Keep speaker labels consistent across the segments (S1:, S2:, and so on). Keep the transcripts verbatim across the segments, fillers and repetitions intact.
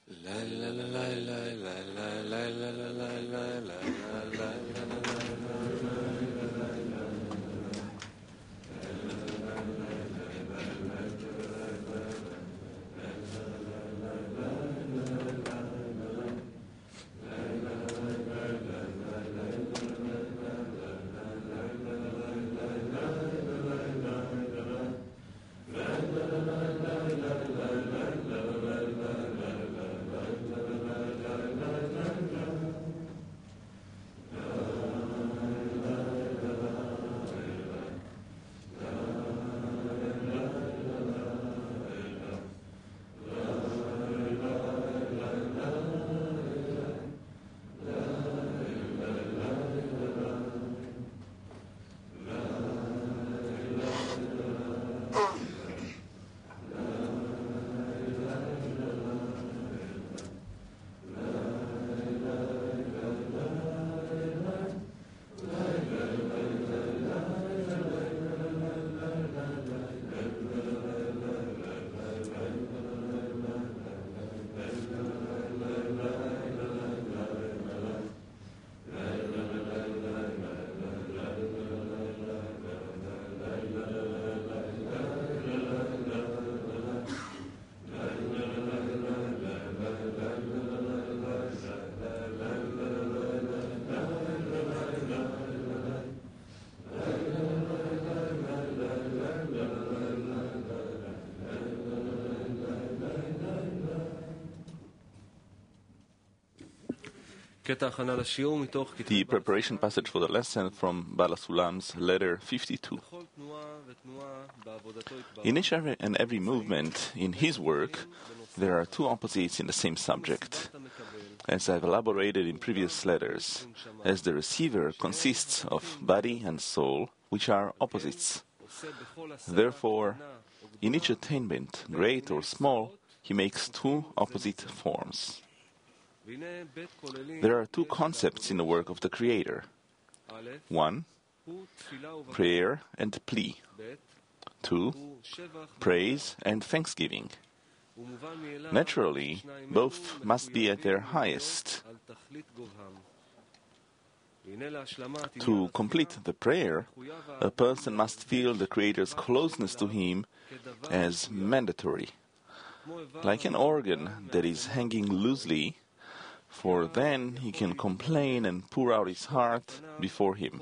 S1: The preparation passage for the lesson from Baal HaSulam's letter fifty-two. In each and every movement in his work, there are two opposites in the same subject. As I've elaborated in previous letters, as the receiver consists of body and soul, which are opposites. Therefore, in each attainment, great or small, he makes two opposite forms. There are two concepts in the work of the Creator. One, prayer and plea. Two, praise and thanksgiving. Naturally, both must be at their highest. To complete the prayer, a person must feel the Creator's closeness to him as mandatory, like an organ that is hanging loosely, for then he can complain and pour out his heart before him.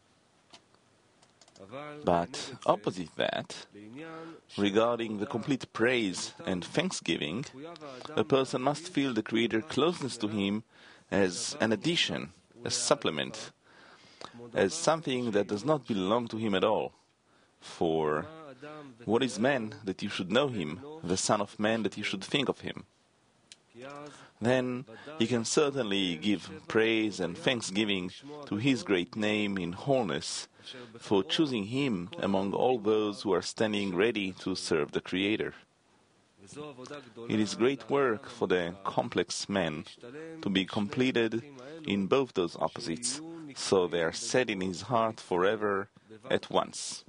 S1: But opposite that, regarding the complete praise and thanksgiving, a person must feel the Creator's closeness to him as an addition, a supplement, as something that does not belong to him at all. For what is man that you should know him, the Son of Man that you should think of him? Then he can certainly give praise and thanksgiving to his great name in wholeness for choosing him among all those who are standing ready to serve the Creator. It is great work for the complex man to be completed in both those opposites, so they are set in his heart forever at once.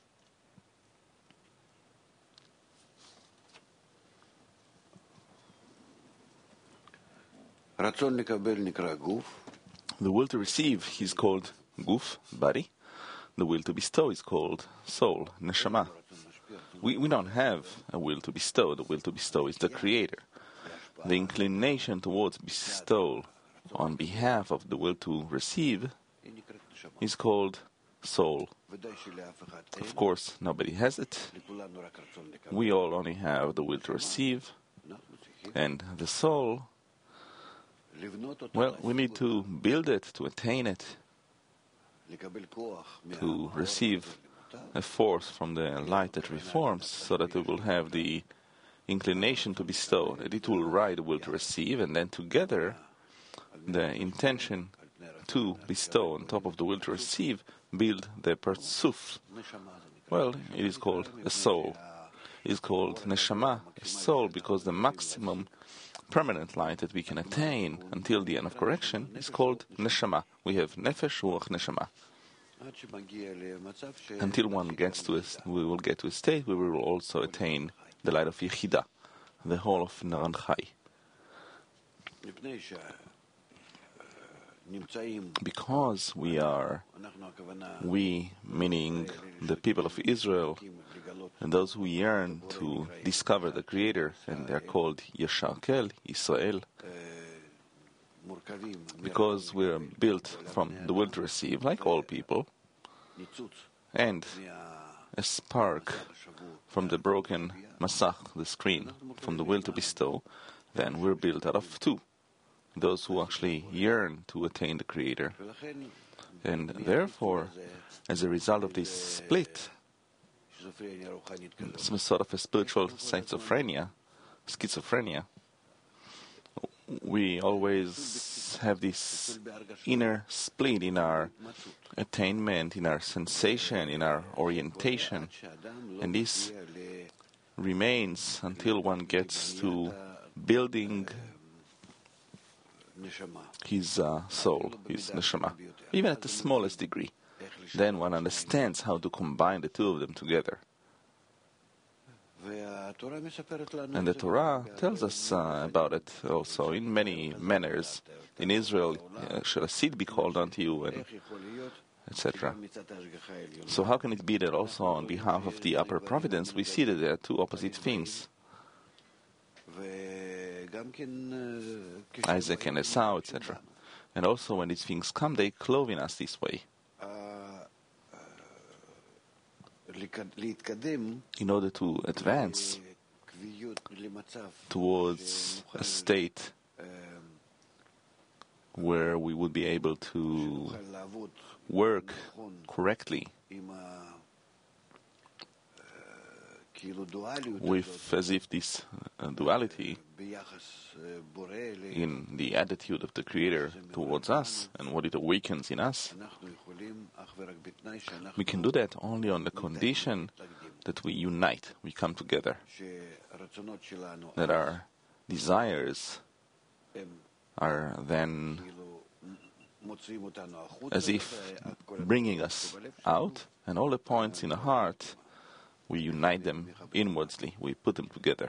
S1: The will to receive is called guf, body. The will to bestow is called soul, neshama. We, we don't have a will to bestow. The will to bestow is the Creator. The inclination towards bestowal on behalf of the will to receive is called soul. Of course, nobody has it. We all only have the will to receive, and the soul, well, we need to build it, to attain it, to receive a force from the light that reforms, so that we will have the inclination to bestow, that it will ride the will to receive, and then together the intention to bestow on top of the will to receive build the parzuf. Well, it is called a soul. It is called neshama, a soul, because the maximum permanent light that we can attain until the end of correction is called neshama. We have nefesh, ruach, neshama. Until one gets to us, we will get to a state where we will also attain the light of Yechida, the whole of Naran Chai. Because we are, we meaning the people of Israel, and those who yearn to discover the Creator, and they are called Yeshakel, Israel, because we are built from the will to receive, like all people, and a spark from the broken masach, the screen, from the will to bestow, then we're built out of two. Those who actually yearn to attain the Creator. And therefore, as a result of this split, some sort of a spiritual schizophrenia, schizophrenia, we always have this inner split in our attainment, in our sensation, in our orientation. And this remains until one gets to building his uh, soul, his neshama, even at the smallest degree. Then one understands how to combine the two of them together. And the Torah tells us uh, about it also in many manners. In Israel, uh, shall a seed be called unto you, and et cetera. So how can it be that also on behalf of the upper providence we see that there are two opposite things? Isaac and Esau, et cetera. And also when these things come, they clothe in us this way. In order to advance towards a state where we would be able to work correctly with, as if this uh, duality in the attitude of the Creator towards us and what it awakens in us, we can do that only on the condition that we unite, we come together, that our desires are then as if bringing us out, and all the points in the heart, we unite them inwardly, we put them together.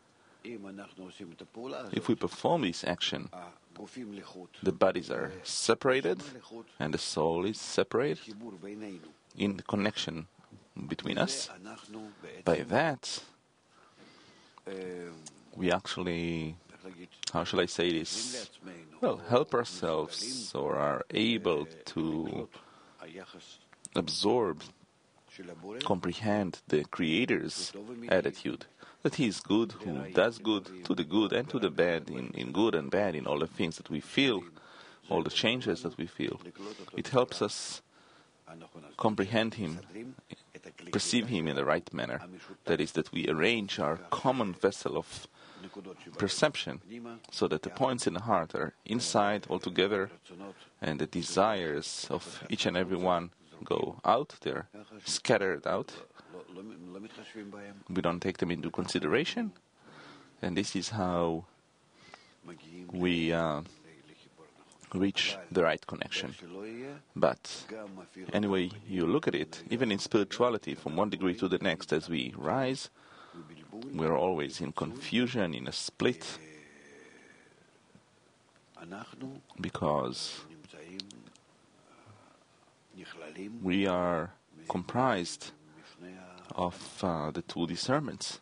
S1: If we perform this action, the bodies are separated and the soul is separated in the connection between us. By that, we actually, how shall I say this, well, help ourselves or are able to absorb, comprehend the Creator's attitude, that He is good, who does good to the good and to the bad, in, in good and bad, in all the things that we feel, all the changes that we feel. It helps us comprehend Him, perceive Him in the right manner. That is, that we arrange our common vessel of perception so that the points in the heart are inside altogether and the desires of each and every one go out, they're scattered out. We don't take them into consideration, and this is how we uh, reach the right connection. But anyway, you look at it, even in spirituality, from one degree to the next, as we rise, we're always in confusion, in a split, because we are comprised of uh, the two discernments.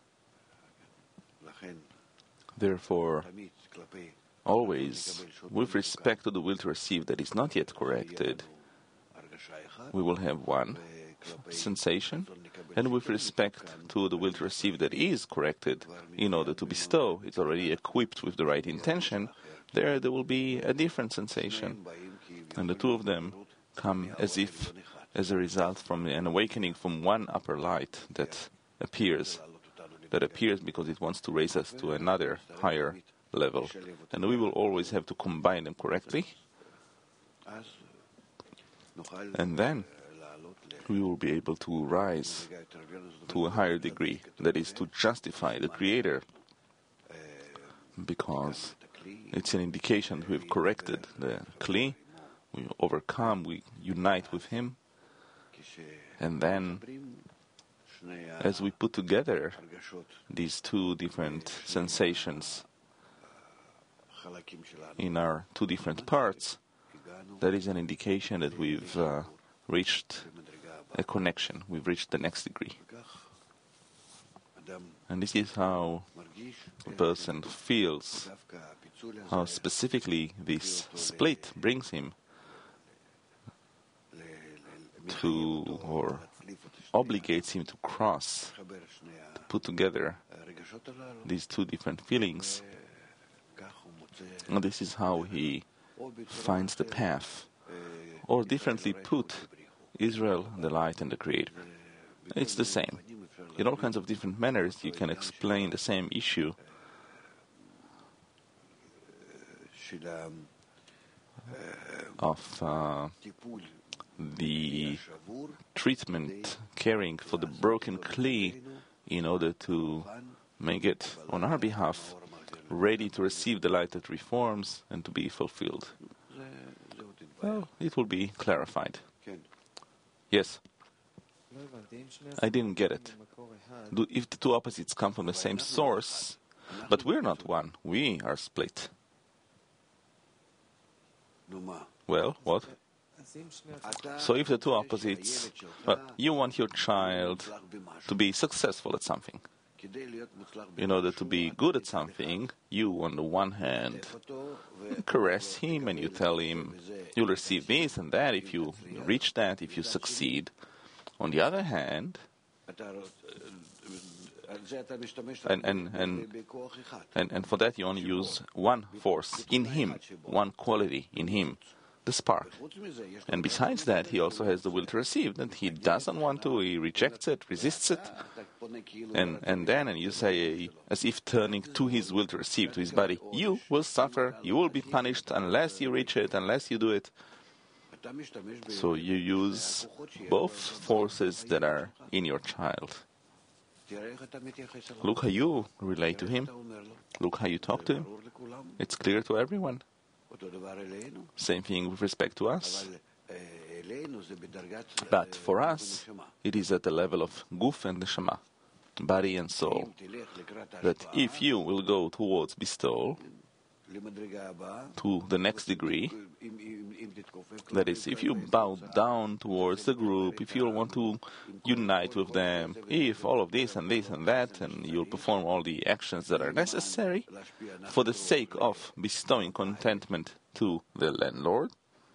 S1: Therefore, always, with respect to the will to receive that is not yet corrected, we will have one sensation, and with respect to the will to receive that is corrected, in order to bestow, it's already equipped with the right intention, there there will be a different sensation. And the two of them come as if as a result from an awakening from one upper light that appears, that appears because it wants to raise us to another higher level. And we will always have to combine them correctly, and then we will be able to rise to a higher degree, that is, to justify the Creator, because it's an indication that we've corrected the Kli, we overcome, we unite with Him, and then as we put together these two different sensations, in our two different parts, that is an indication that we've uh, reached a connection, we've reached the next degree. And this is how a person feels, how specifically this split brings him to, or obligates him to cross, to put together these two different feelings. And this is how he finds the path. Or differently put, Israel, the light and the Creator. It's the same. In all kinds of different manners you can explain the same issue of uh, the treatment, caring for the broken clay in order to make it, on our behalf, ready to receive the light that reforms and to be fulfilled. Well, it will be clarified. Yes? I didn't get it. Do, if the two opposites come from the same source, but we're not one, we are split. Well, what? So if the two opposites, well, you want your child to be successful at something. In order to be good at something, you, on the one hand, caress him and you tell him, you'll receive this and that if you reach that, if you succeed. On the other hand, and, and, and, and, and for that you only use one force in him, one quality in him, the spark. And besides that, he also has the will to receive, that he doesn't want to, he rejects it, resists it. And, and then, and you say, as if turning to his will to receive, to his body, you will suffer, you will be punished unless you reach it, unless you do it. So you use both forces that are in your child. Look how you relate to him. Look how you talk to him. It's clear to everyone. Same thing with respect to us. But for us, it is at the level of guf and neshama, body and soul. That if you will go towards bestowal, to the next degree, that is, if you bow down towards the group, if you want to unite with them, if all of this and this and that, and you'll perform all the actions that are necessary for the sake of bestowing contentment to the landlord,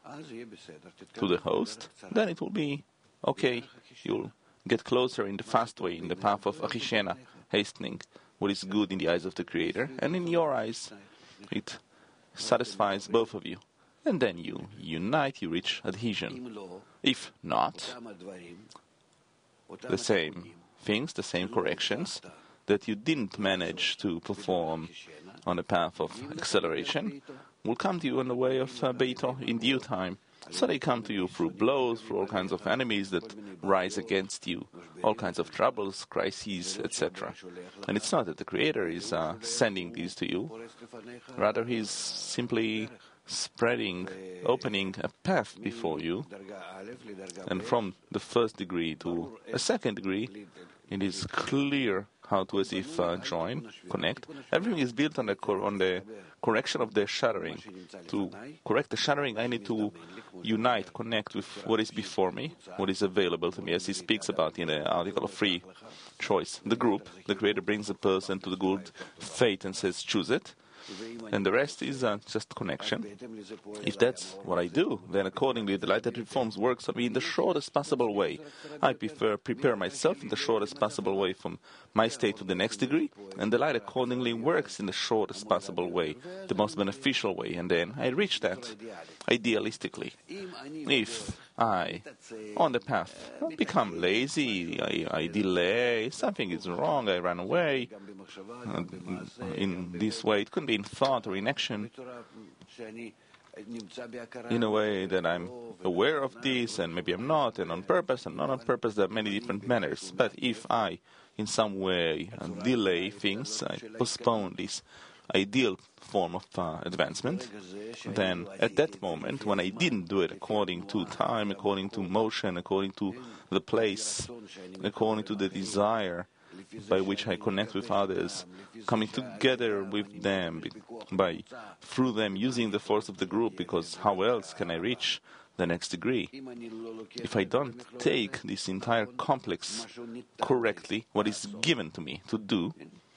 S1: to the host, then it will be okay. You'll get closer in the fast way, in the path of Achishena, hastening what is good in the eyes of the Creator, and in your eyes it satisfies both of you. And then you unite, you reach adhesion. If not, the same things, the same corrections that you didn't manage to perform on the path of acceleration will come to you in the way of uh, Beito in due time. So they come to you through blows, through all kinds of enemies that rise against you, all kinds of troubles, crises, et cetera. And it's not that the Creator is uh, sending these to you. Rather, He's simply spreading, opening a path before you. And from the first degree to a second degree, it is clear how to as if uh, join, connect. Everything is built on the, cor- on the correction of the shattering. To correct the shattering, I need to unite, connect with what is before me, what is available to me, as he speaks about in the article of free choice. The group, the Creator brings a person to the good fate and says, choose it. And the rest is uh, just connection. If that's what I do, then accordingly the light that reforms works on me in the shortest possible way. I prefer prepare myself in the shortest possible way from my state to the next degree, and the light accordingly works in the shortest possible way, the most beneficial way, and then I reach that, idealistically. If I, on the path, become lazy, I, I delay, something is wrong, I run away, uh, in this way, it could be in thought or in action, in a way that I'm aware of this, and maybe I'm not, and on purpose and not on purpose, there are many different manners. But if I, in some way, uh, delay things, I postpone this ideal form of uh, advancement, then at that moment, when I didn't do it according to time, according to motion, according to the place, according to the desire by which I connect with others, coming together with them, by through them using the force of the group, because how else can I reach the next degree? If I don't take this entire complex correctly, what is given to me to do,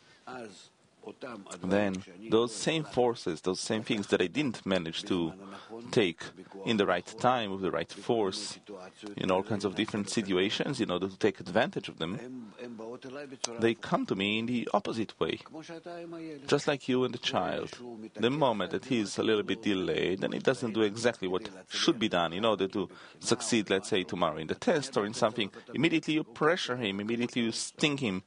S1: then those same forces, those same things that I didn't manage to take in the right time, with the right force, in all kinds of different situations, in order to take advantage of them, they come to me in the opposite way. Just like you and the child. The moment that he is a little bit delayed and he doesn't do exactly what should be done in order to succeed, let's say, tomorrow in the test or in something, immediately you pressure him, immediately you sting him.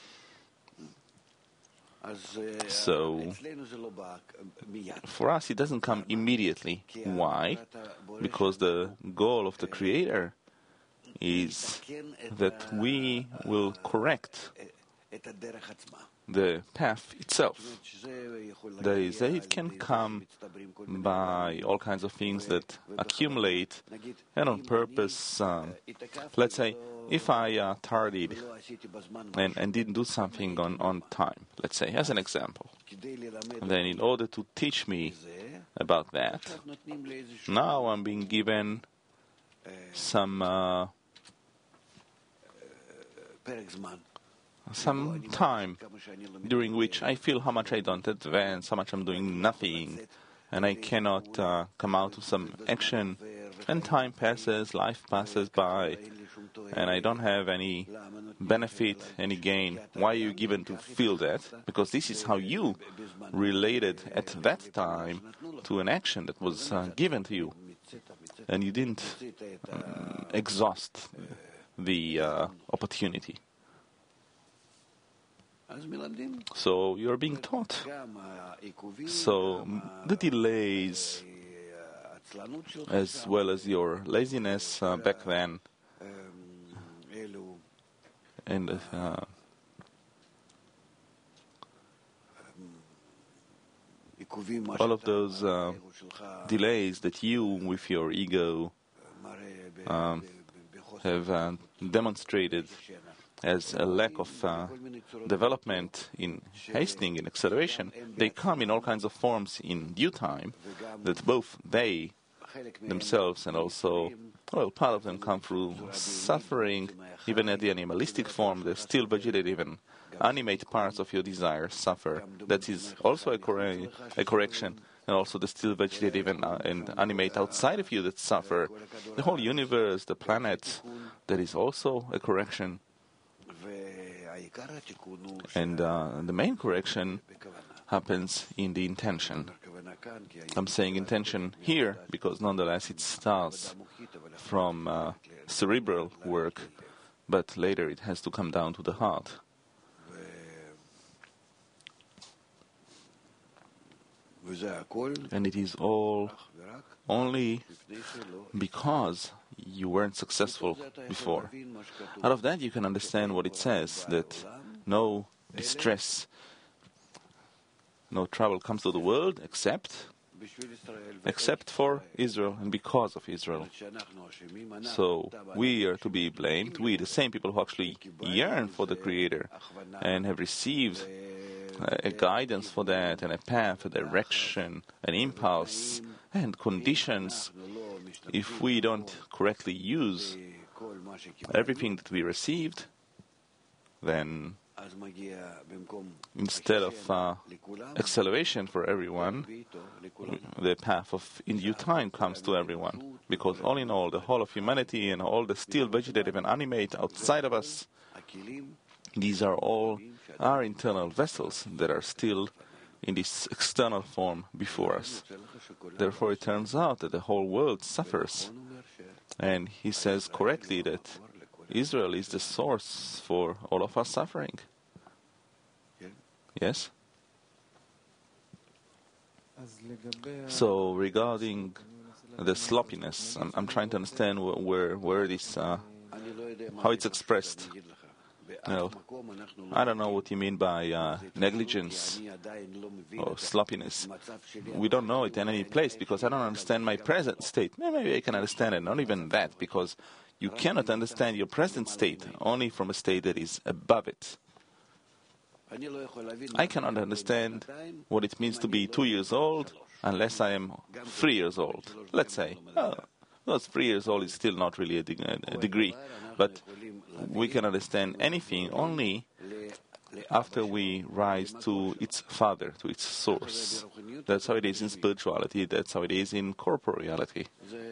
S1: So, for us, it doesn't come immediately. Why? Because the goal of the Creator is that we will correct the path itself. That is, that it can come by all kinds of things that accumulate, and on purpose. Um, let's say, if I uh, tardied and, and didn't do something on, on time, let's say, as an example, then in order to teach me about that, now I'm being given some uh, some time during which I feel how much I don't advance, how much I'm doing nothing, and I cannot uh, come out with some action, and time passes, life passes by, and I don't have any benefit, any gain. Why are you given to feel that? Because this is how you related at that time to an action that was uh, given to you, and you didn't um, exhaust the uh, opportunity. So you're being taught. So the delays, as well as your laziness uh, back then, and uh, all of those uh, delays that you, with your ego, um, have uh, demonstrated as a lack of uh, development in hastening, in acceleration, they come in all kinds of forms in due time, that both they themselves and also, well, part of them come through suffering, even at the animalistic form, the still vegetative and animate parts of your desire suffer. That is also a, corre- a correction, and also the still vegetative and, uh, and animate outside of you that suffer. The whole universe, the planet, that is also a correction. And uh, the main correction happens in the intention. I'm saying intention here because nonetheless it starts from uh, cerebral work, but later it has to come down to the heart. And it is all only because you weren't successful before. Out of that you can understand what it says, that no distress, no trouble comes to the world except except for Israel and because of Israel. So we are to be blamed, we, the same people who actually yearn for the Creator and have received a guidance for that and a path, a direction, an impulse and conditions. If we don't correctly use everything that we received, then instead of uh, acceleration for everyone, the path of in due time comes to everyone. Because all in all, the whole of humanity and all the still vegetative and animate outside of us, these are all our internal vessels that are still in this external form before us. Therefore, it turns out that the whole world suffers. And he says correctly that Israel is the source for all of our suffering. Yes? So, regarding the sloppiness, I'm, I'm trying to understand where where, where this, uh, how it's expressed. Well, I don't know what you mean by uh, negligence or sloppiness. We don't know it in any place because I don't understand my present state. Maybe I can understand it, not even that, because you cannot understand your present state only from a state that is above it. I cannot understand what it means to be two years old unless I am three years old. Let's say, oh, well, three years old is still not really a, de- a degree, but we can understand anything only after we rise to its father, to its source. That's how it is in spirituality, that's how it is in corporeality.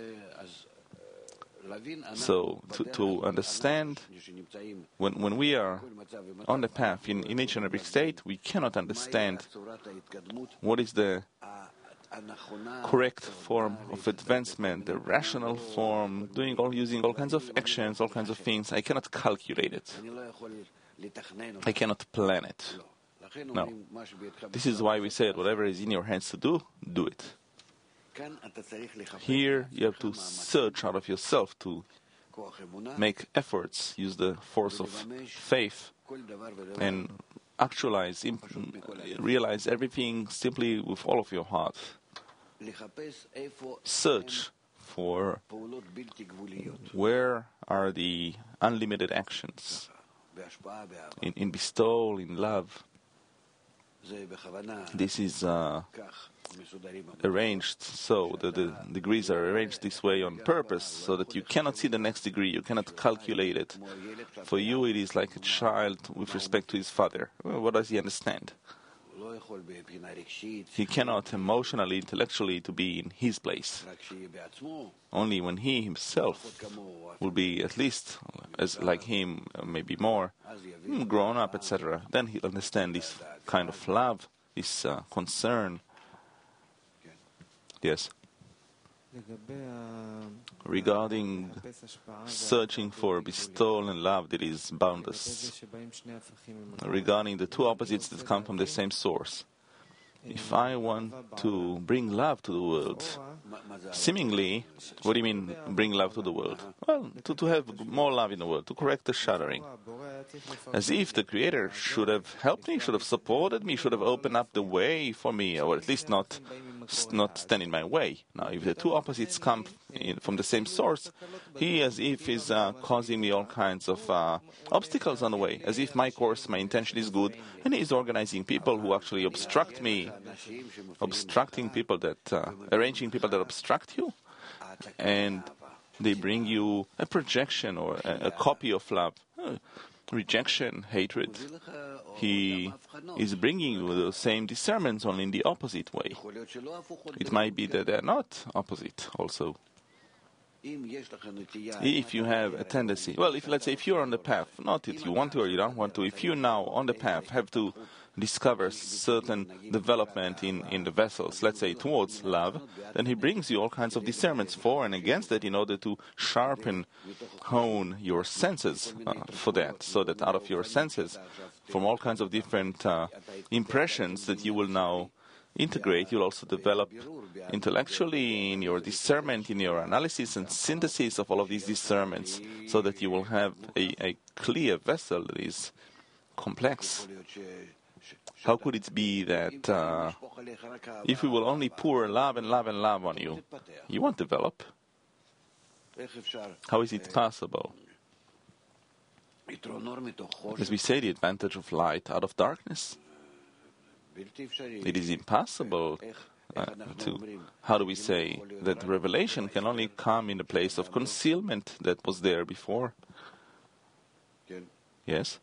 S1: So, to, to understand, when, when we are on the path in, in each and every state, we cannot understand what is the correct form of advancement, the rational form, doing all, using all kinds of actions, all kinds of things. I cannot calculate it. I cannot plan it. No. This is why we said, whatever is in your hands to do, do it. Here you have to search out of yourself to make efforts, use the force of faith, and actualize, imp- realize everything simply with all of your heart. Search for where are the unlimited actions in, in bestowal, in love. This is uh, arranged so, the, the degrees are arranged this way on purpose, so that you cannot see the next degree, you cannot calculate it. For you it is like a child with respect to his father. Well, what does he understand? He cannot emotionally, intellectually to be in his place. Only when he himself will be at least as like him, maybe more, grown up, et cetera, then he'll understand this kind of love, this uh, concern. Yes. Regarding searching for bestowal and love that is boundless, regarding the two opposites that come from the same source. If I want to bring love to the world, seemingly, what do you mean bring love to the world? Well, to, to have more love in the world, to correct the shattering. As if the Creator should have helped me, should have supported me, should have opened up the way for me, or at least not not stand in my way. Now, if the two opposites come in, from the same source, he as if is uh, causing me all kinds of uh, obstacles on the way, as if my course, my intention is good, and he is organizing people who actually obstruct me, obstructing people that, uh, arranging people that obstruct you, and they bring you a projection or a, a copy of love. Uh, rejection, hatred. He is bringing you the same discernments, only in the opposite way. It might be that they're not opposite also. If you have a tendency, well, if let's say if you're on the path, not if you want to or you don't want to, if you now on the path have to discover certain development in, in the vessels, let's say towards love, then he brings you all kinds of discernments for and against it in order to sharpen, hone your senses uh, for that, so that out of your senses, from all kinds of different uh, impressions that you will now integrate, you'll also develop intellectually in your discernment, in your analysis and synthesis of all of these discernments, so that you will have a, a clear vessel that is complex. How could it be that uh, if we will only pour love and love and love on you, you won't develop? How is it possible? As we say, the advantage of light out of darkness. It is impossible uh, to, how do we say, that revelation can only come in the place of concealment that was there before. Yes?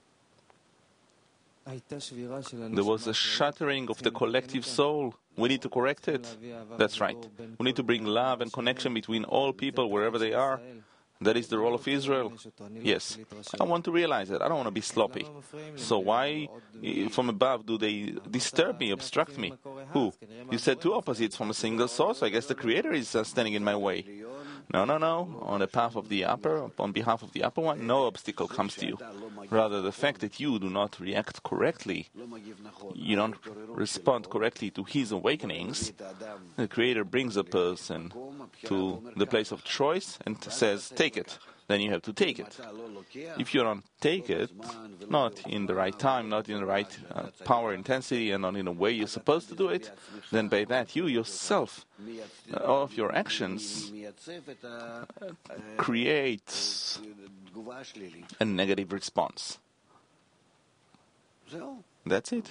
S1: There was a shattering of the collective soul. We need to correct it. That's right. We need to bring love and connection between all people wherever they are. That is the role of Israel. Yes. I want to realize it. I don't want to be sloppy. So why, from above, do they disturb me, obstruct me? Who? You said two opposites from a single source. I guess the Creator is uh, standing in my way. No, no, no. On the path of the upper, on behalf of the upper one, no obstacle comes to you. Rather, the fact that you do not react correctly, you don't respond correctly to his awakenings, the Creator brings a person to the place of choice and says, take it. Then you have to take it. If you don't take it, not in the right time, not in the right uh, power intensity, and not in a way you're supposed to do it, then by that you yourself, uh, all of your actions, uh, create a negative response. That's it.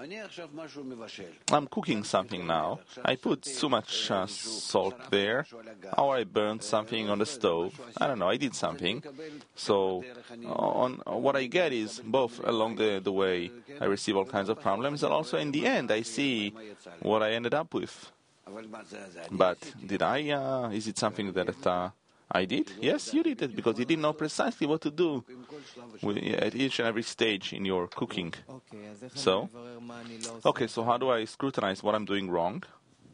S1: I'm cooking something now. I put too much uh, salt there, or I burned something on the stove. I don't know, I did something. So on, what I get is both along the, the way I receive all kinds of problems, and also in the end I see what I ended up with. But did I, uh, is it something that uh, I did? Yes, you did it, because you didn't know precisely what to do with, at each and every stage in your cooking. So, okay, so how do I scrutinize what I'm doing wrong?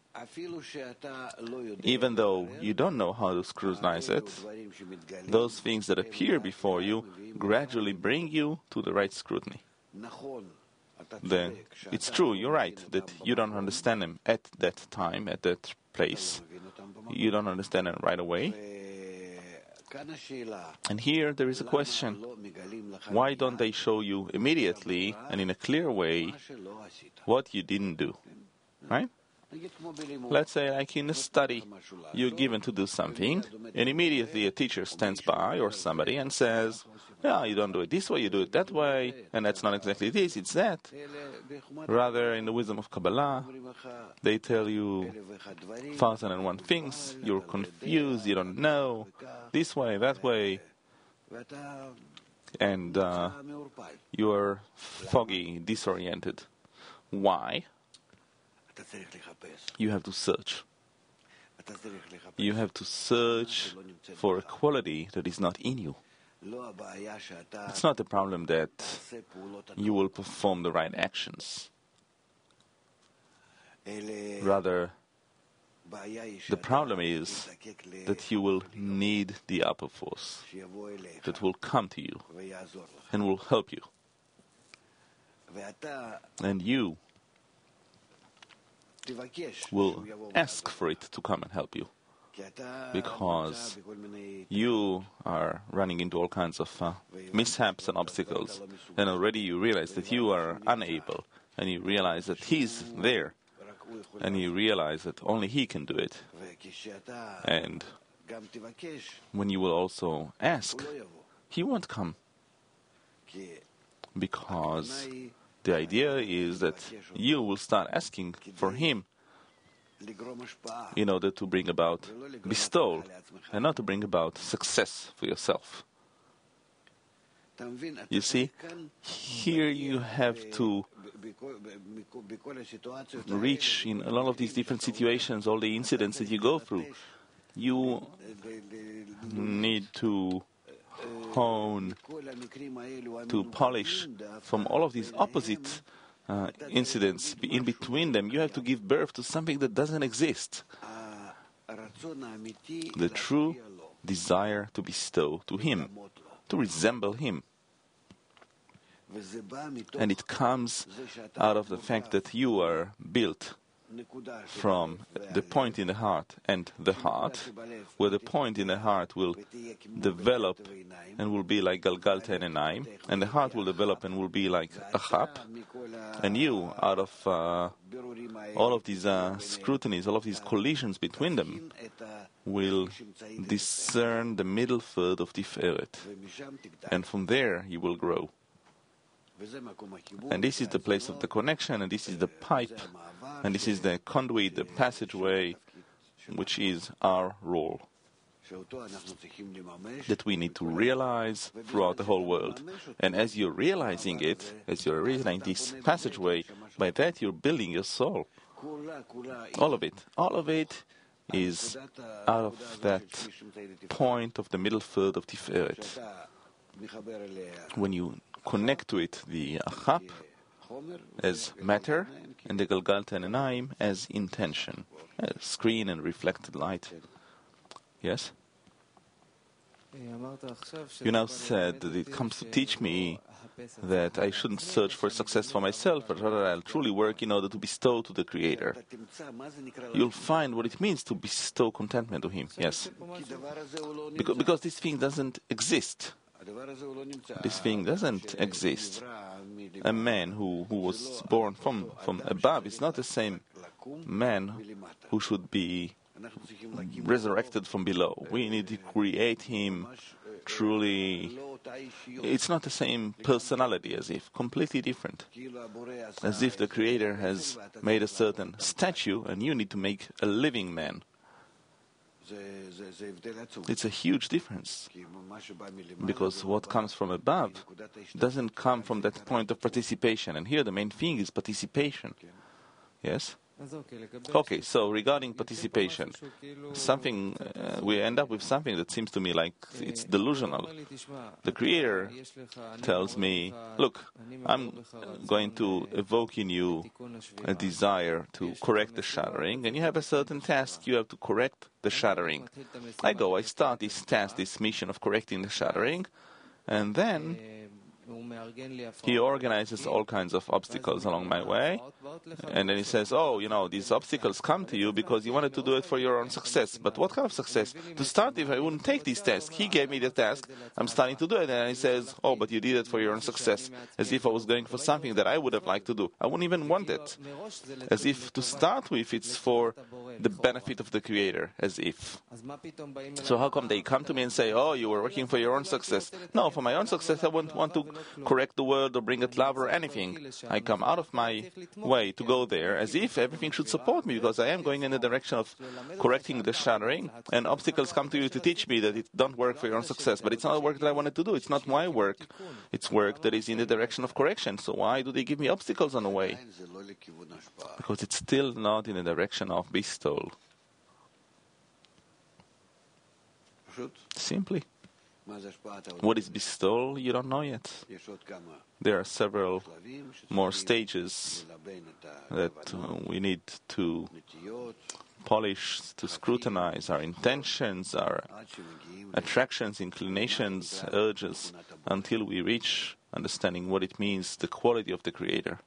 S1: Even though you don't know how to scrutinize it, those things that appear before you gradually bring you to the right scrutiny. The, it's true, you're right, that you don't understand them at that time, at that place. You don't understand them right away. And here there is a question. Why don't they show you immediately and in a clear way what you didn't do? Right? Let's say, like in a study, you're given to do something, and immediately a teacher stands by or somebody and says, yeah, you don't do it this way, you do it that way, and that's not exactly this, it's that. Rather, in the wisdom of Kabbalah, they tell you thousand and one things, you're confused, you don't know, this way, that way, and uh, you're foggy, disoriented. Why? You have to search. You have to search for a quality that is not in you. It's not the problem that you will perform the right actions. Rather, the problem is that you will need the upper force that will come to you and will help you. And you will ask for it to come and help you, because you are running into all kinds of uh, mishaps and obstacles, and already you realize that you are unable, and you realize that He's there, and you realize that only He can do it. And when you will also ask, He won't come, because the idea is that you will start asking for Him in order to bring about bestowal, and not to bring about success for yourself. You see, here you have to reach in a lot of these different situations, all the incidents that you go through. You need to hone, to polish from all of these opposite uh, incidents. In between them, you have to give birth to something that doesn't exist. The true desire to bestow to Him, to resemble Him. And it comes out of the fact that you are built from the point in the heart and the heart, where the point in the heart will develop and will be like Galgalta and Enaim, and the heart will develop and will be like Achap, and you, out of uh, all of these uh, scrutinies, all of these collisions between them, will discern the middle third of Tiferet, and from there you will grow. And this is the place of the connection, and this is the pipe, and this is the conduit, the passageway, which is our role, that we need to realize throughout the whole world. And as you're realizing it, as you're realizing this passageway, by that you're building your soul. All of it. All of it is out of that point of the middle third of Tiferet. When you connect to it the Achap as matter, and the Galgalta and Enaim as intention, as screen and reflected light. Yes? You now said that it comes to teach me that I shouldn't search for success for myself, but rather I'll truly work in order to bestow to the Creator. You'll find what it means to bestow contentment to Him. Yes. Because, because this thing doesn't exist. This thing doesn't exist. A man who, who was born from, from above is not the same man who should be resurrected from below. We need to create him truly It's not the same personality, as if, completely different. As if the Creator has made a certain statue and you need to make a living man. It's a huge difference, because what comes from above doesn't come from that point of participation, and here the main thing is participation. Yes? Okay, so regarding participation, something uh, we end up with something that seems to me like it's delusional. The Creator tells me, look, I'm going to evoke in you a desire to correct the shattering, and you have a certain task, you have to correct the shattering. I go, I start this task, this mission of correcting the shattering, and then he organizes all kinds of obstacles along my way, and then he says, oh, you know, these obstacles come to you because you wanted to do it for your own success. But what kind of success? To start, if I wouldn't take this task, he gave me the task, I'm starting to do it, and he says, oh, but you did it for your own success, as if I was going for something that I would have liked to do. I wouldn't even want it. As if to start with, it's for the benefit of the Creator, as if. So how come they come to me and say, oh, you were working for your own success? No, for my own success, I wouldn't want to correct the world or bring it love or anything. I come out of my way to go there as if everything should support me, because I am going in the direction of correcting the shattering, and obstacles come to you to teach me that it don't work for your own success. But it's not work that I wanted to do. It's not my work. It's work that is in the direction of correction. So why do they give me obstacles on the way? Because it's still not in the direction of bestowal. Simply. What is bestowal? You don't know yet. There are several more stages that uh, we need to polish, to scrutinize our intentions, our attractions, inclinations, urges, until we reach understanding what it means, the quality of the Creator.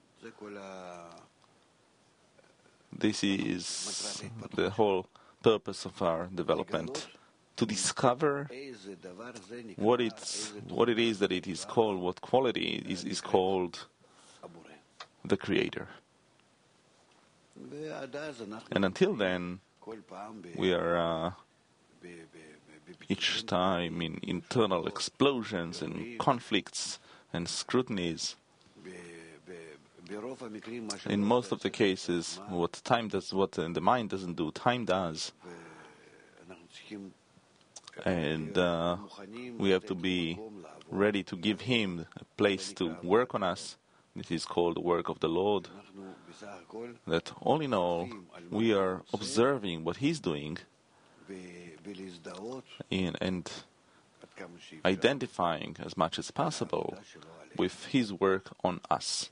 S1: This is the whole purpose of our development. To discover what it's what it is that it is called, what quality is, is called the Creator. And until then, we are uh, each time in internal explosions and conflicts and scrutinies. In most of the cases, what time does, what the mind doesn't do, time does. And uh, we have to be ready to give Him a place to work on us. This is called the work of the Lord. That all in all, we are observing what He's doing in, and identifying as much as possible with His work on us.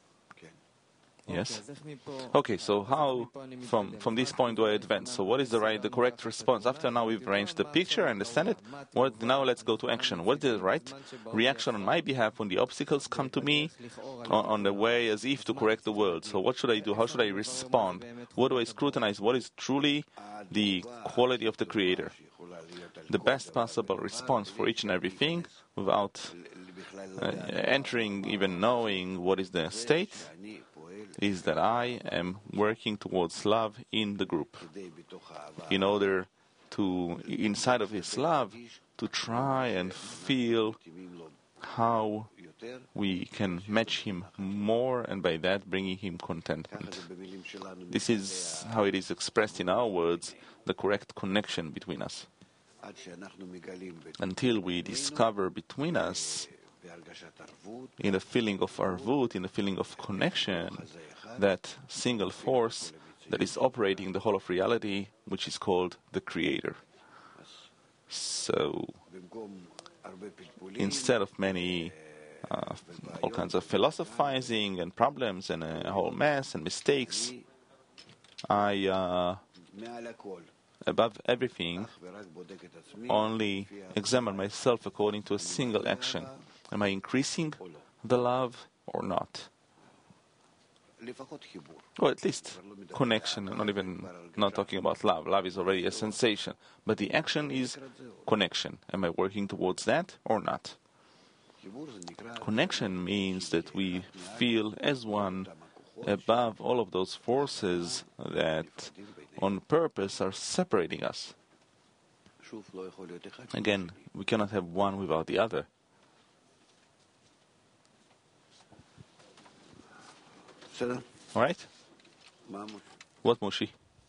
S1: Yes? Okay, so how, from from this point do I advance? So what is the right, the correct response? After now we've arranged the picture, I understand it. What, now let's go to action. What is the right reaction on my behalf when the obstacles come to me on, on the way as if to correct the world? So what should I do? How should I respond? What do I scrutinize? What is truly the quality of the Creator? The best possible response for each and everything without uh, entering, even knowing what is the state, is that I am working towards love in the group, in order to, inside of His love, to try and feel how we can match Him more, and by that bringing Him contentment. This is how it is expressed in our words, the correct connection between us. Until we discover between us, in the feeling of arvut, in the feeling of connection, that single force that is operating the whole of reality, which is called the Creator. So, instead of many, uh, all kinds of philosophizing and problems and a whole mess and mistakes, I, uh, above everything, only examine myself according to a single action. Am I increasing the love or not? Or at least connection, not even not talking about love. Love is already a sensation. But the action is connection. Am I working towards that or not? Connection means that we feel as one above all of those forces that on purpose are separating us. Again, we cannot have one without the other. All right? What, Moshe?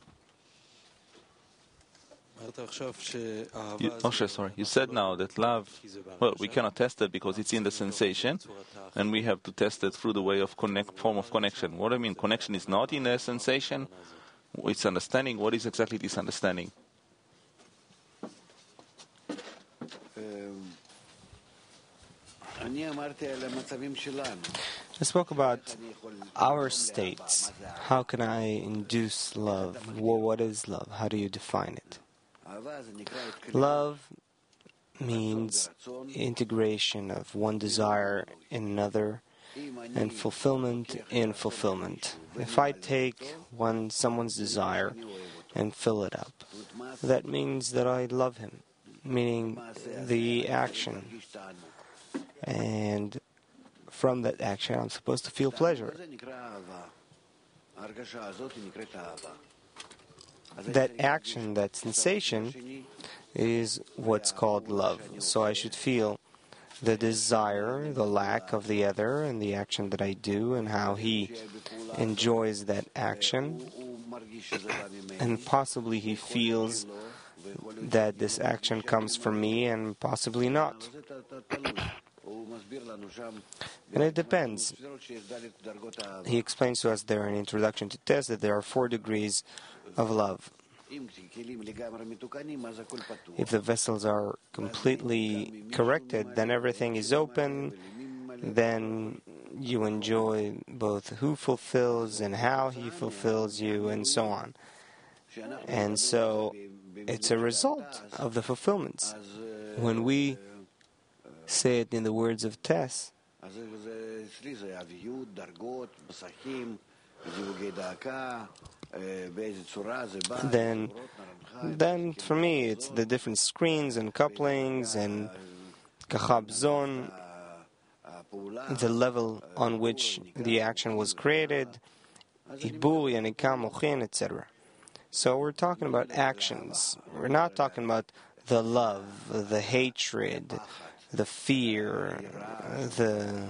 S1: You, Moshe, sorry. You said now that love, well, we cannot test it because it's in the sensation, and we have to test it through the way of connect, form of connection. What I mean, connection is not in a sensation, it's understanding. What is exactly this understanding?
S2: I spoke about our states. How can I induce love? Well, what is love? How do you define it? Love means integration of one desire in another and fulfillment in fulfillment. If I take one someone's desire and fill it up, that means that I love him, meaning the action. And from that action, I'm supposed to feel pleasure. That action, that sensation, is what's called love. So I should feel the desire, the lack of the other, and the action that I do, and how he enjoys that action. And possibly he feels that this action comes from me, and possibly not. And it depends. He explains to us there in Introduction to Test that there are four degrees of love. If the vessels are completely corrected, then everything is open, then you enjoy both who fulfills and how he fulfills you, and so on. And so it's a result of the fulfillments. When we say it in the words of Tess, then, then for me it's the different screens and couplings and kachab zon, the level on which the action was created, ibur, yanika, mochin, et cetera. So we're talking about actions. We're not talking about the love, the hatred, the fear, the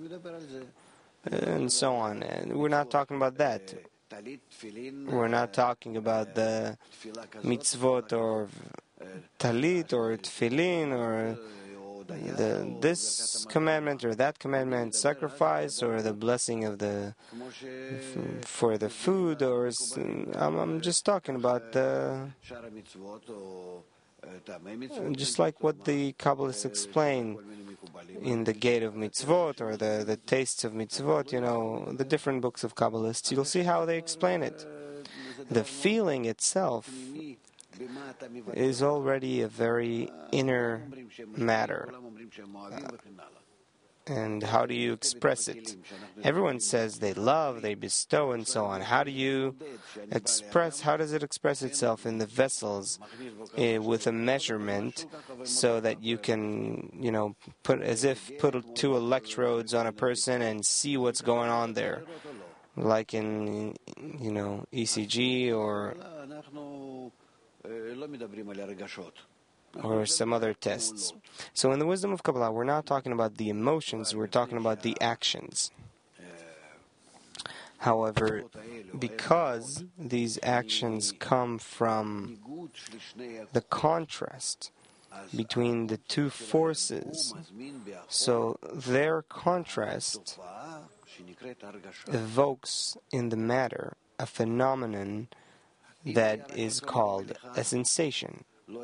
S2: and so on. And we're not talking about that. We're not talking about the mitzvot or talit or tefillin or the, this commandment or that commandment, sacrifice or the blessing of the for the food, or I'm, I'm just talking about the. Just like what the Kabbalists explain in the Gate of Mitzvot or the, the Tastes of Mitzvot, you know, the different books of Kabbalists, you'll see how they explain it. The feeling itself is already a very inner matter. And how do you express it? Everyone says they love, they bestow, and so on. How do you express, how does it express itself in the vessels uh, with a measurement so that you can, you know, put as if put two electrodes on a person and see what's going on there? Like in, you know, E C G or or some other tests. So in the wisdom of Kabbalah, we're not talking about the emotions, we're talking about the actions. However, because these actions come from the contrast between the two forces, so their contrast evokes in the matter a phenomenon that is called a sensation.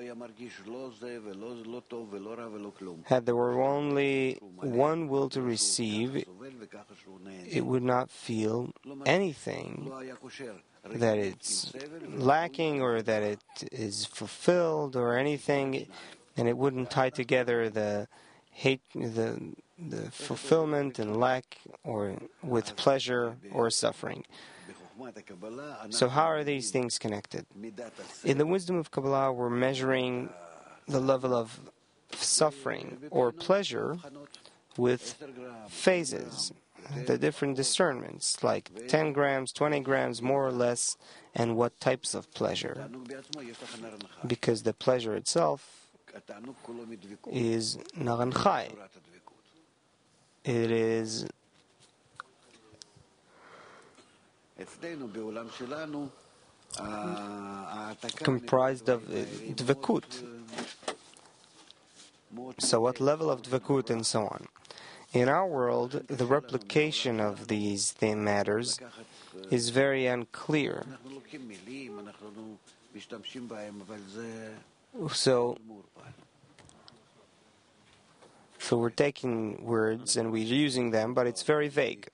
S2: Had there were only one will to receive, it would not feel anything that it's lacking or that it is fulfilled or anything, and it wouldn't tie together the hate, the the fulfillment and lack, or with pleasure or suffering. So how are these things connected? In the wisdom of Kabbalah, we're measuring the level of suffering or pleasure with phases, the different discernments, like ten grams, twenty grams, more or less, and what types of pleasure. Because the pleasure itself is Naran Chai. It is comprised of uh, dvekut. So what level of dvekut and so on. In our world, the replication of these th- matters is very unclear. So, so we're taking words and we're using them, but it's very vague.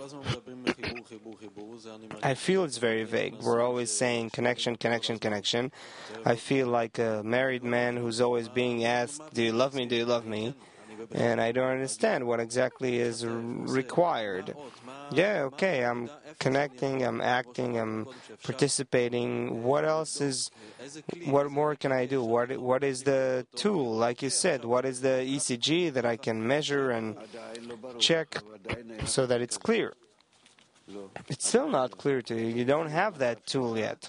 S2: I feel it's very vague. We're always saying connection, connection, connection. I feel like a married man who's always being asked, do you love me, do you love me? And I don't understand what exactly is required. Yeah, okay, I'm connecting, I'm acting, I'm participating. What else is, what more can I do? What What is the tool, like you said? What is the E C G that I can measure and check so that it's clear? It's still not clear to you. You don't have that tool yet.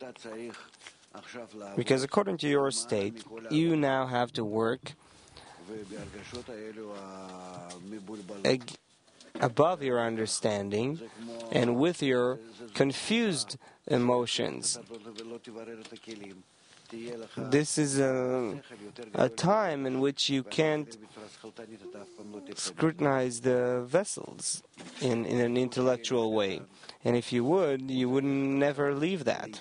S2: Because according to your state, you now have to work ag- above your understanding and with your confused emotions. This is a, a time in which you can't scrutinize the vessels in, in an intellectual way. And if you would, you would never leave that.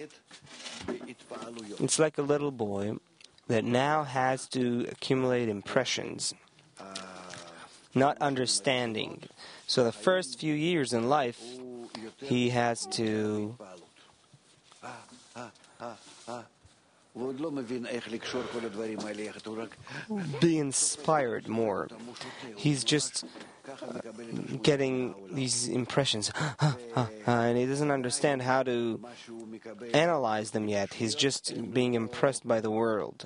S2: It's like a little boy that now has to accumulate impressions, not understanding. So the first few years in life, he has to be inspired more. He's just uh, getting these impressions, and he doesn't understand how to analyze them yet. He's just being impressed by the world.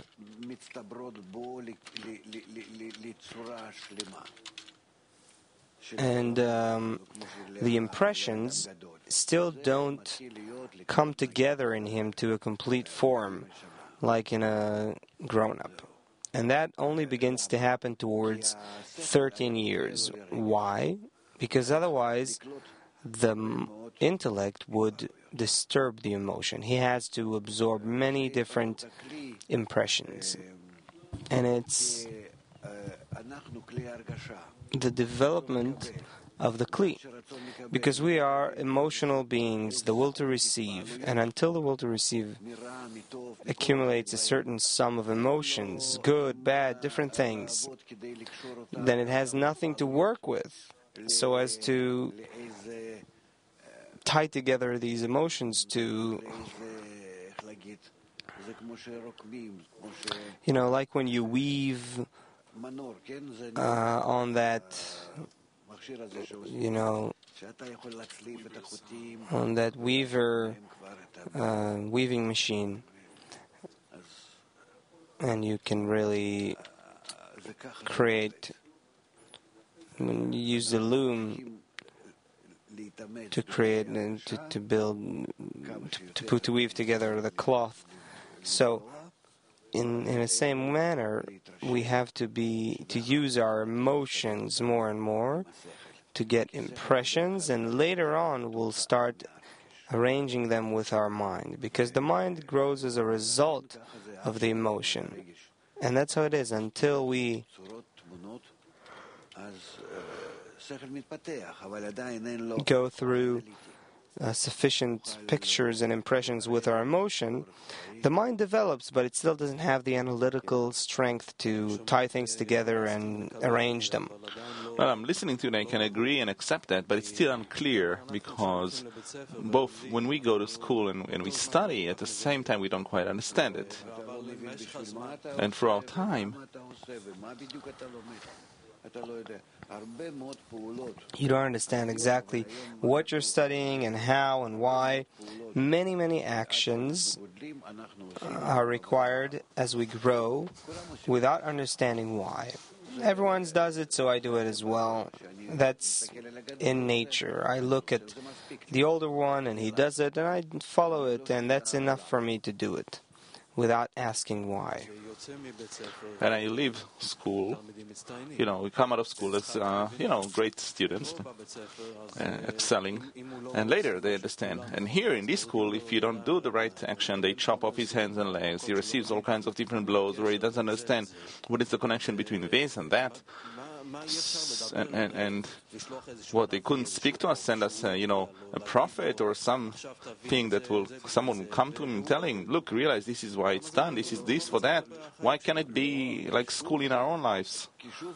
S2: And um, the impressions still don't come together in him to a complete form, like in a grown-up. And that only begins to happen towards thirteen years. Why? Because otherwise the intellect would disturb the emotion. He has to absorb many different impressions. And it's the development of the Kli. Because we are emotional beings, the will to receive, and until the will to receive accumulates a certain sum of emotions, good, bad, different things, then it has nothing to work with so as to tie together these emotions to, you know, like when you weave uh, on that, you know, on that weaver, uh, weaving machine, and you can really create, when you use the loom to create and to, to build, to, to put, to weave together the cloth. So, in in the same manner, we have to be to use our emotions more and more to get impressions, and later on we'll start arranging them with our mind, because the mind grows as a result of the emotion, and that's how it is until we go through uh, sufficient pictures and impressions with our emotion. The mind develops, but it still doesn't have the analytical strength to tie things together and arrange them.
S1: Well, I'm listening to it and I can agree and accept that, but it's still unclear because both when we go to school and, and we study, at the same time we don't quite understand it. And for our time,
S2: you don't understand exactly what you're studying and how and why. Many, many actions are required as we grow without understanding why. Everyone does it, so I do it as well. That's in nature. I look at the older one and he does it and I follow it, and that's enough for me to do it. without asking why.
S1: And I leave school, you know, we come out of school as, uh, you know, great students, uh, excelling, and later they understand. And here in this school, if you don't do the right action, they chop off his hands and legs, he receives all kinds of different blows where he doesn't understand what is the connection between this and that. And, and, and what they couldn't speak to us, send us, uh, you know, a prophet or something that will, someone will come to him telling, look, realize this is why it's done, this is this for that. Why can't it be like school in our own lives?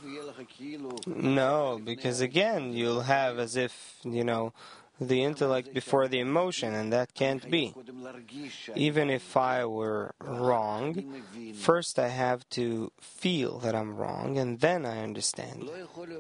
S2: No, because again, you'll have as if, you know, the intellect before the emotion, and that can't be. Even if I were wrong, first I have to feel that I'm wrong, and then I understand.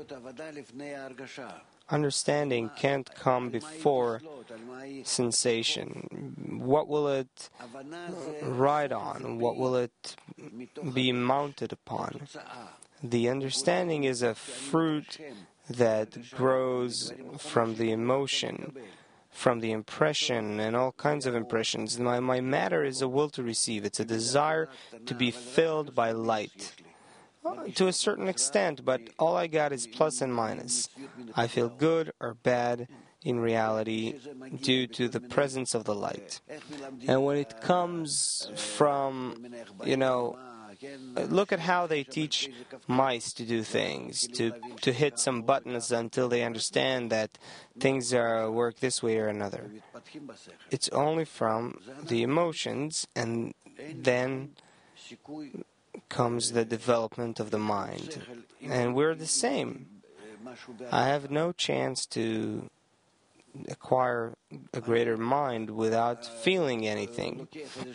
S2: Understanding can't come before sensation. What will it ride on? What will it be mounted upon? The understanding is a fruit that grows from the emotion, from the impression, and all kinds of impressions. My, my matter is a will to receive. It's a desire to be filled by light. Uh, to a certain extent, but all I got is plus and minus. I feel good or bad in reality due to the presence of the light. And when it comes from, you know, look at how they teach mice to do things, to to hit some buttons until they understand that things are work this way or another. It's only from the emotions, and then comes the development of the mind. And we're the same. I have no chance to acquire a greater mind without feeling anything.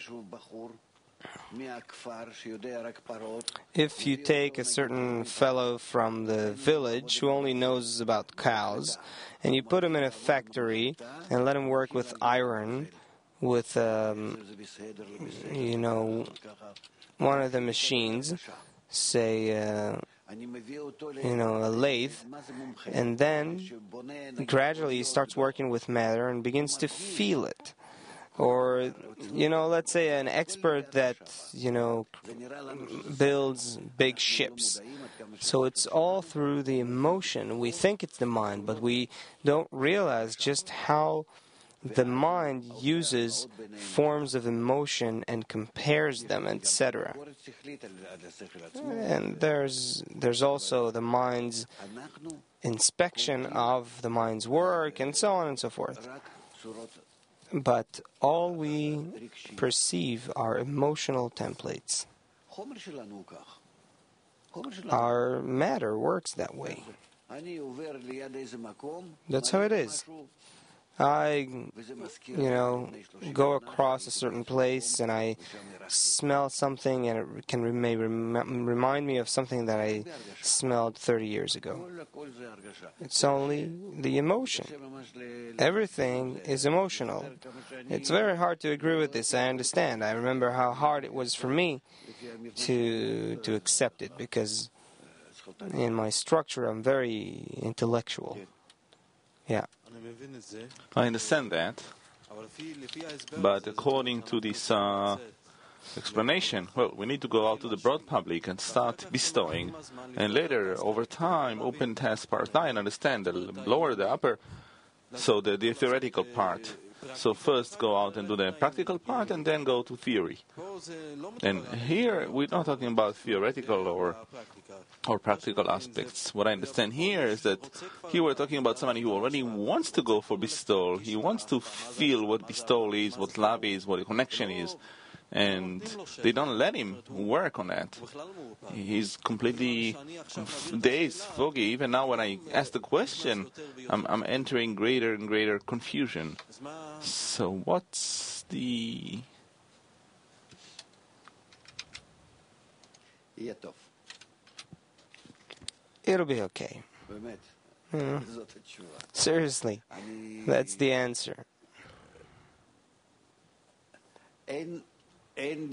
S2: If you take a certain fellow from the village who only knows about cows, and you put him in a factory and let him work with iron, with, um, you know, one of the machines, say, uh, you know, a lathe, and then gradually he starts working with matter and begins to feel it. Or, you know, let's say an expert that, you know, builds big ships. So it's all through the emotion. We think it's the mind, but we don't realize just how the mind uses forms of emotion and compares them, et cetera. And there's there's also the mind's inspection of the mind's work, and so on and so forth. But all we perceive are emotional templates. Our matter works that way. That's how it is. I, you know, go across a certain place and I smell something, and it can may rem- remind me of something that I smelled thirty years ago. It's only the emotion. Everything is emotional. It's very hard to agree with this, I understand. I remember how hard it was for me to to accept it, because in my structure I'm very intellectual. Yeah.
S1: I understand that, but according to this uh, explanation, well, we need to go out to the broad public and start bestowing, and later, over time, open test part nine, understand the lower, the upper, so the, the theoretical part. So first go out and do the practical part, and then go to theory. And here we're not talking about theoretical or or practical aspects. What I understand here is that here we're talking about somebody who already wants to go for bestowal. He wants to feel what bestowal is, what love is, what a connection is. And they don't let him work on that. He's completely dazed, foggy. Even now when I ask the question, I'm, I'm entering greater and greater confusion. So what's the...
S2: It'll be okay. Mm. Seriously, that's the answer. I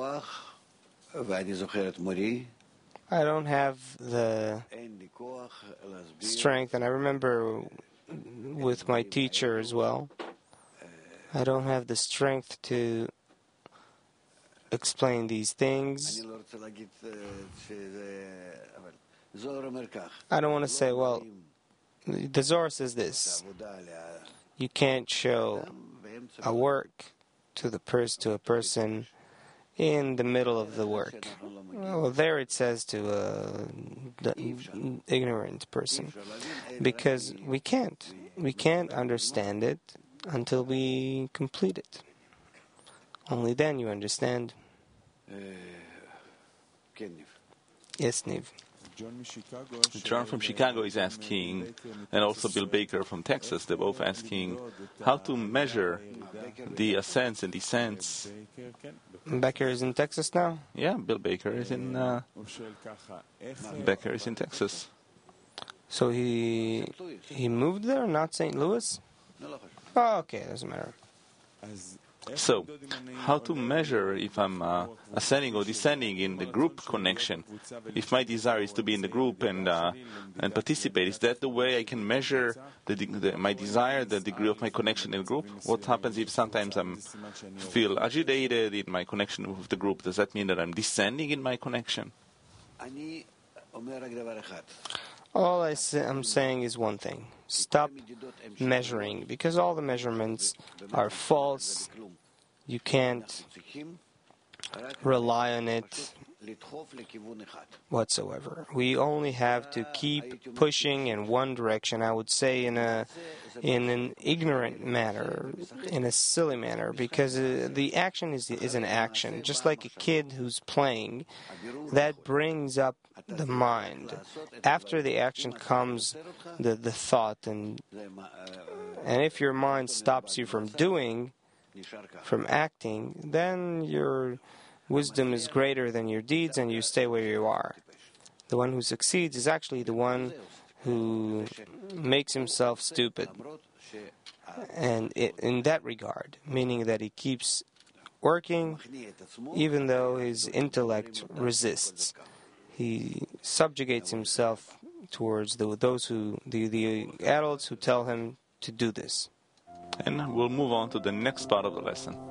S2: don't have the strength, and I remember with my teacher as well, I don't have the strength to explain these things. I don't want to say, well, the Zohar says this. You can't show a work to the pers- to a person in the middle of the work. Well, there it says to an ignorant person, because we can't. We can't understand it until we complete it. Only then you understand. Yes, Niv.
S1: John from Chicago is asking, and also Bill Baker from Texas, they're both asking how to measure the ascents and descents.
S2: Becker is in Texas now?
S1: Yeah, Bill Baker is in uh, Becker is in Texas.
S2: So he he moved there, not Saint Louis? Oh, okay, doesn't matter.
S1: So, how to measure if I'm uh, ascending or descending in the group connection? If my desire is to be in the group and uh, and participate, is that the way I can measure the, the, my desire, the degree of my connection in the group? What happens if sometimes I feel agitated in my connection with the group? Does that mean that I'm descending in my connection?
S2: All I say, I'm saying is one thing. Stop measuring, because all the measurements are false. You can't rely on it whatsoever. We only have to keep pushing in one direction, I would say in a in an ignorant manner, in a silly manner, because uh, the action is is an action. Just like a kid who's playing, that brings up the mind. After the action comes the, the thought, and and if your mind stops you from doing, from acting, then your wisdom is greater than your deeds, and you stay where you are. The one who succeeds is actually the one who makes himself stupid. And it, in that regard, meaning that he keeps working even though his intellect resists. He subjugates himself towards the, those who, the, the adults who tell him to do this.
S1: And we'll move on to the next part of the lesson.